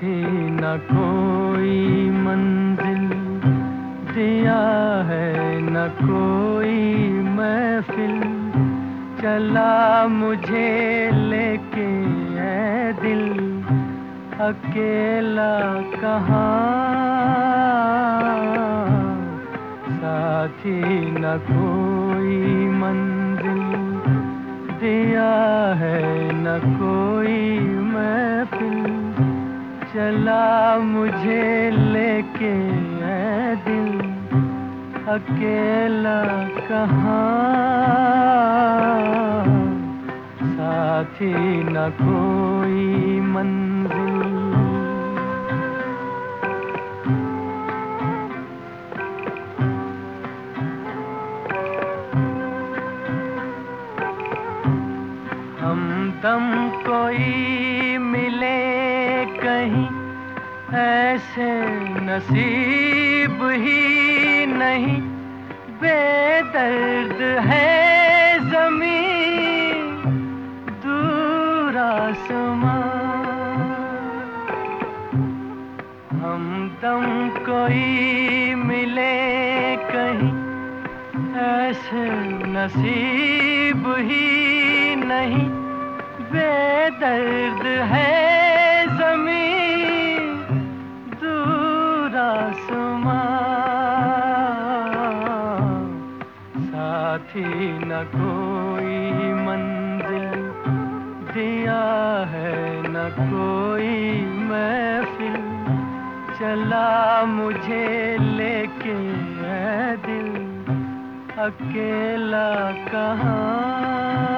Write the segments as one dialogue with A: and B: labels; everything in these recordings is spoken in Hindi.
A: साथी न कोई मंजिल दिया है, न कोई महफिल चला मुझे लेके ऐ दिल, अकेला कहाँ। साथी न कोई मंजिल दिया है, न कोई महफिल चला मुझे लेके ऐ दिल, अकेला कहाँ। साथी न कोई मंजिल। हमदम कोई मिले कहीं, ऐसे नसीब ही नहीं। बेदर्द है ज़मीं, दूर आसमां। हमदम कोई मिले कहीं, ऐसे नसीब ही नहीं। बेदर्द है ज़मीं, दूर आसमां। साथी न कोई मंजिल दिया है, न कोई महफिल चला मुझे लेके ऐ दिल, अकेला कहाँ।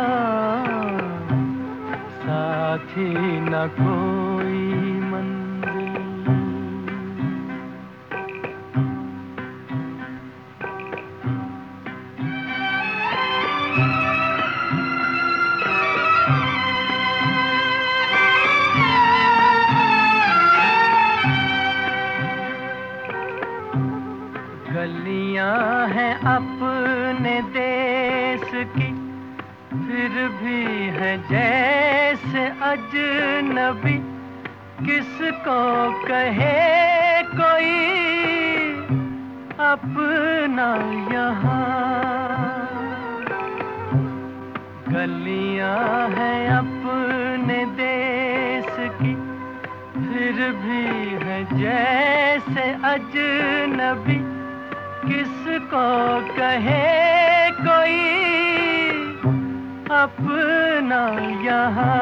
A: साथी न कोई मंजिल। गलियां हैं अपने देश की, फिर भी है जैसे अजनबी। किसको कहे कोई अपना यहाँ। गलियां हैं अपने देश की, फिर भी है जैसे अजनबी। किसको कहे कोई अपना यहाँ।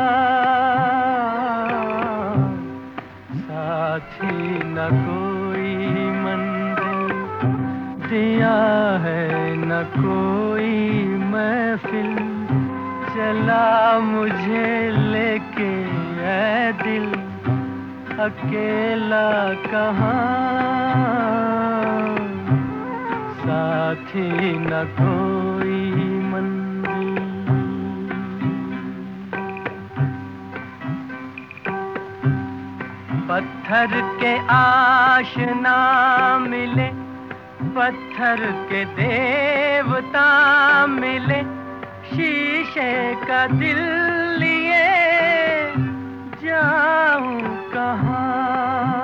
A: साथी न कोई मंजिल दिया है, न कोई महफिल चला मुझे लेके ऐ दिल, अकेला कहाँ। साथी न कोई मंजिल। पत्थर के आशना मिले, पत्थर के देवता मिले। शीशे का दिल लिए जाऊं कहाँ।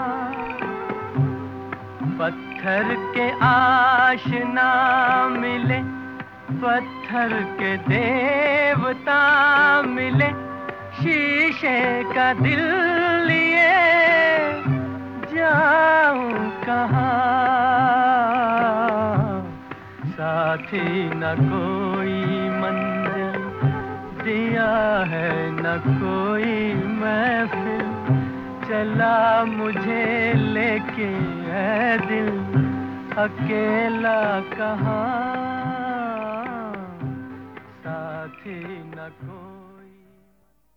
A: पत्थर के आशना मिले, पत्थर के देवता मिले। शीशे का दिल लिए जाऊं कहाँ। साथी न कोई मंजिल दिया है, न कोई महफिल चला मुझे लेके ऐ दिल, अकेला कहाँ। साथी न कोई